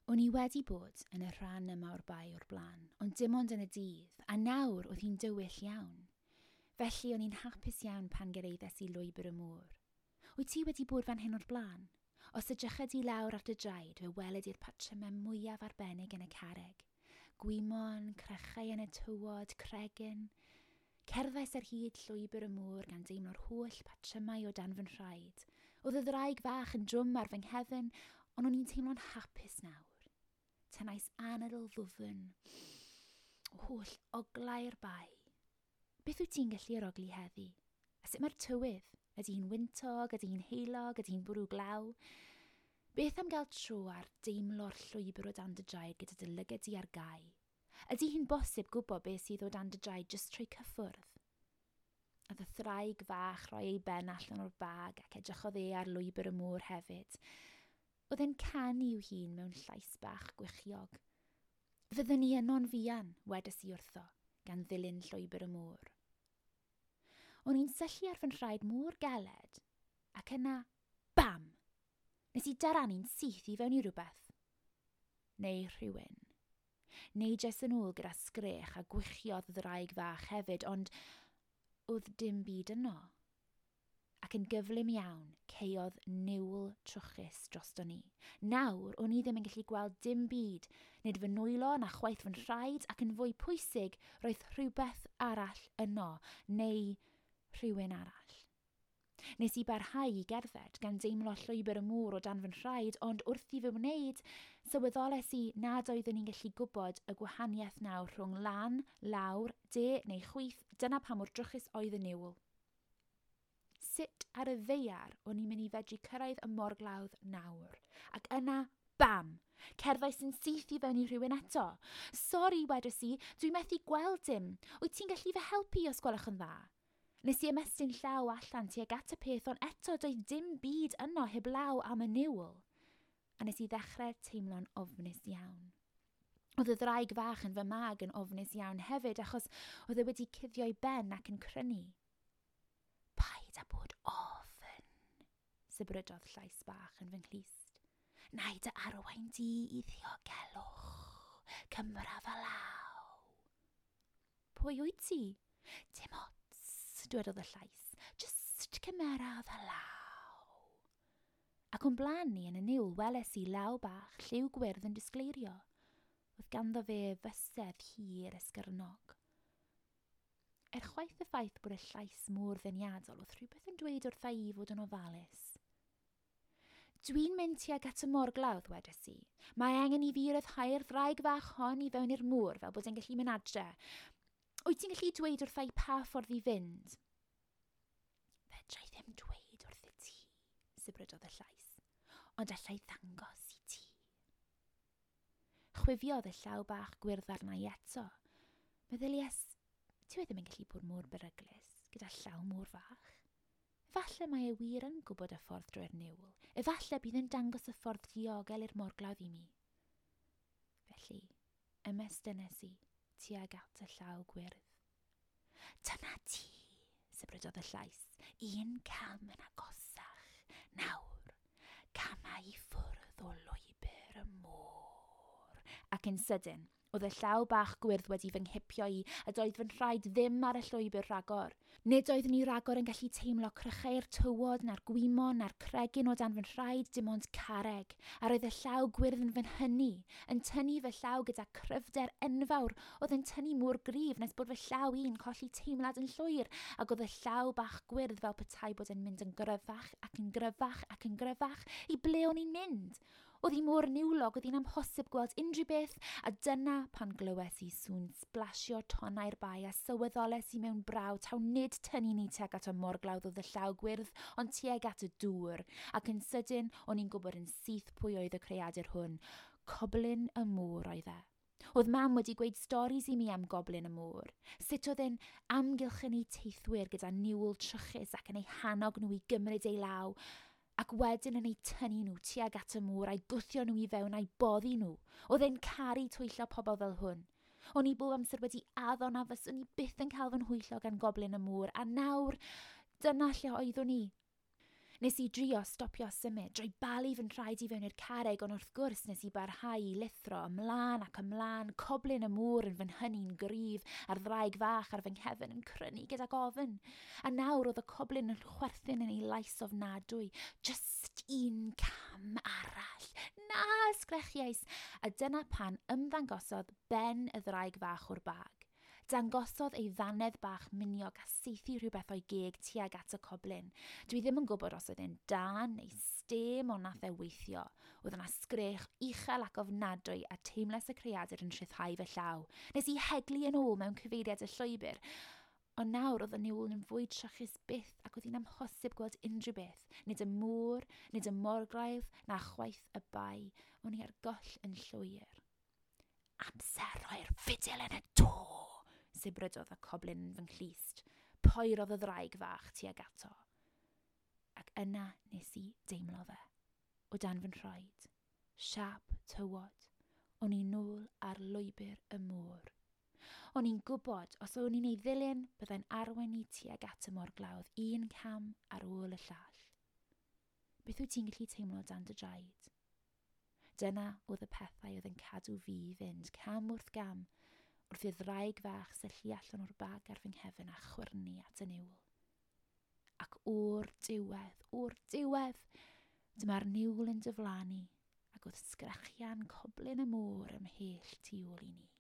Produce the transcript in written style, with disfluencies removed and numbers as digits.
O'n i wedi bod yn y rhan yma o'r bai o'r blaen, ond dim ond yn y dydd, a nawr oedd hi'n dywyll iawn. Felly o'n i'n hapus iawn pan gyrraeddes i lwybr y môr. Wyt ti wedi bod fan hyn o'r blaen? Os edrychad i lawr at y draed, fe weled i'r patrymau mwyaf arbennig yn y carreg. Gwymon, crychau yn y tywod, cregyn. Cerddais ar hyd llwybr y môr gan deimlo'r holl patrymau o dan fy nhraed. Oedd y ddraig fach yn drwm ar fy nghefn, ond o'n i'n teimlo'n hapus nawr. Tynais anadl ddwfn, o holl oglau'r bai. Beth wyt ti'n gallu arogli heddi? A sut mae'r tywydd? Ydy hi'n wyntog, ydy hi'n heulog, ydy hi'n bwrw glaw? Beth am gael tro ar deimlo'r llwybr o dan dy draed gyda dy lyged i ar gau? Ydy hi'n bosib gwybod beth sydd o dan dy draed jyst trwy cyffwrdd? Oedd y thraig fach roi ei ben allan o'r bag ac edrychodd ar lwybr y môr hefyd. Oedd e'n canu i'w hun mewn llais bach gwychiog. Fyddwn ni yno'n fuan, wedes i wrtho, gan ddilyn llwybr y môr. O'n i'n syllu ar fy nhraed môr galed, ac yna, bam! Nes i daranu'n syth i fewn i rhywbeth. Neu rhywun. Neu jes yn ôl gyda sgrech a gwychiodd y ddraig fach hefyd, ond oedd dim byd yno. Ac yn gyflym iawn, ceodd niwl trwchus drosto ni. Nawr, o'n i ddim yn gallu gweld dim byd, nid fy nwylo na chwaith fy nhraed, ac yn fwy pwysig, roedd rhywbeth arall yno, neu rhywun arall. Nes i barhau i gerdded gan deimlo llwybr y môr o dan fy nhraed, ond wrth i fy wneud, sylweddolais i nad oeddwn i'n gallu gwybod y gwahaniaeth nawr rhwng lan, lawr, de neu chwith, dyna pa mor drwchus oedd y niwl. Sut ar y ddeiar o'n i'n mynd i fedru cyrraedd y morglawdd nawr. Ac yna, bam! Cerddais yn syth i fewn i rhywun eto. Sori, wedes i, dwi'n methu gweld dim. Wyt ti'n gallu fy helpu os gwelwch yn dda? Nes i ymestyn llaw allan tuag at y peth, ond eto doedd dim byd yno heblaw am y niwl. A nes i ddechrau teimlo'n ofnus iawn. Oedd y ddraig fach yn fy mag yn ofnus iawn hefyd, achos oedd e wedi cuddio'i ben ac yn crynu. Paid a bod ofn, sybrydodd llais bach yn fy nghlust. Nai dy arwain di i ddiogelwch, cymra fy law. Pwy wyt ti? Dim ots, dwedodd y llais, just cymra fy law. Ac o'n blaen ni yn y niwl weles i law bach lliw gwyrdd yn disgleirio. Oedd ganddo fe fysedd hir esgyrnog. Chwaith y ffaith bod y llais môr ddeniadol, oedd rhywbeth yn dweud wrtha i fod yn ofalus. Dwi'n mynd tuag at y morglawdd, wedes i. Mae angen i fi ryddhau'r ddraig fach hon i fewn i'r môr fel bod e'n gallu mynd adre. Wyt ti'n gallu dweud wrtha i pa ffordd i fynd? Fedrai ddim dweud wrth i ti, sybrydodd y llais, ond allai ddangos i ti. Chwifiodd y llaw bach gwyrdd arna i eto. Meddylies, ti wedi yn gallu bod mor beryglus gyda llaw môr fach? Efallai mae e wir yn gwybod y ffordd drwy'r niwl. Efallai bydd yn dangos y ffordd diogel i'r morglawdd i mi. Felly, ymestynnes i tuag at y llaw gwyrdd. Dyna ti, sybrydodd y llais, un cam yn agosach. Nawr, camau i ffwrdd o lwybr y môr. Ac yn sydyn, oedd y llaw bach gwyrdd wedi fy nghipio i a doedd fy nhraed ddim ar y llwybr rhagor. Nid oeddwn i rhagor yn gallu teimlo crychau'r tywod na'r gwymon na'r cregyn o dan fy nhraed dim ond carreg, a roedd y llaw gwyrdd yn fy nhynnu, yn tynnu fy llaw gyda cryfder enfawr, oedd yn tynnu mor gryf nes bod fy llaw i'n colli teimlad yn llwyr, ac oedd y llaw bach gwyrdd fel petai bod yn mynd yn gryfach ac yn gryfach ac yn gryfach, i ble o'n i'n mynd. Oedd hi mor niwlog, oedd hi'n amhosib gweld unrhyw beth, a dyna pan glywes i sŵn splasio tonnau'r bai a sylweddoles i mewn braw taw nid tynnu ni tuag at y morglawdd oedd y llaw gwyrdd, ond tuag at y dŵr, ac yn sydyn o'n i'n gwybod yn syth pwy oedd y creadur hwn. Goblin y môr oedd e. Oedd mam wedi gweud storis i mi am goblin y môr. Sut oedd e'n amgylchynu teithwyr gyda niwl trwchus ac yn ei hannog nhw i gymryd ei law, ac wedyn yn ei tynnu nhw tuag at y môr a'i gwthio nhw i fewn a'i boddi nhw. Oedd e'n caru twyllo pobl fel hwn. O'n i bob amser wedi addo na fyswn i byth yn cael fy nhwyllo gan goblin y môr, a nawr, dyna lle oeddwn i. Nes i drio stopio symud, drwy balu fy nhraed i fewn i'r carreg, ond wrth gwrs nes i barhau i lithro ymlaen ac ymlaen, coblyn y môr yn fy hynny'n gryf, a'r ddraig fach ar fy nghefn yn crynu gydag ofyn. A nawr oedd y coblyn yn chwerthin yn ei lais ofnadwy, just un cam arall. Na, sgrechiais, a dyna pan ymddangosodd ben y ddraig fach o'r bag. Dangosodd ei ddannedd bach miniog a seithi rhywbeth o'i geg tuag at y coblyn. Dwi ddim yn gwybod os oedd e'n dan neu stem o nath e weithio. Oedd yna sgrech uchel ac ofnadwy a teimles y creadur yn rhyddhau fy llaw. Nes i heglu yn ôl mewn cyfeiriad y llwybr. Ond nawr oedd y niwl yn fwy trachus byth ac oedd hi'n amhosib gweld unrhyw beth. Nid y môr, nid y morgraif, na chwaith y bai. O'n i ar goll yn llwyr. Amser roi'r fidil yn y to! Sibrydodd y coblyn yn fy nghlist. Poerodd y ddraig fach tuag ato. Ac yna nes i deimlo fe. O dan fy nhraed. Siap tywod. O'n i nôl ar lwybr y môr. O'n i'n gwybod os o'n i'n ei ddilyn byddai'n arwain i tuag at y morglawdd un cam ar ôl y llall. Beth wyt ti'n gallu teimlo dan dy draed? Dyna oedd y pethau oedd yn cadw fi fynd cam wrth gam wrth i'r ddraig fach syllu allan o'r bag ar fy nghefn a chwyrnu at y niwl. Ac o'r diwedd, dyma'r niwl yn diflannu ac oedd sgrechian coblyn y môr ymhell tu ôl i ni.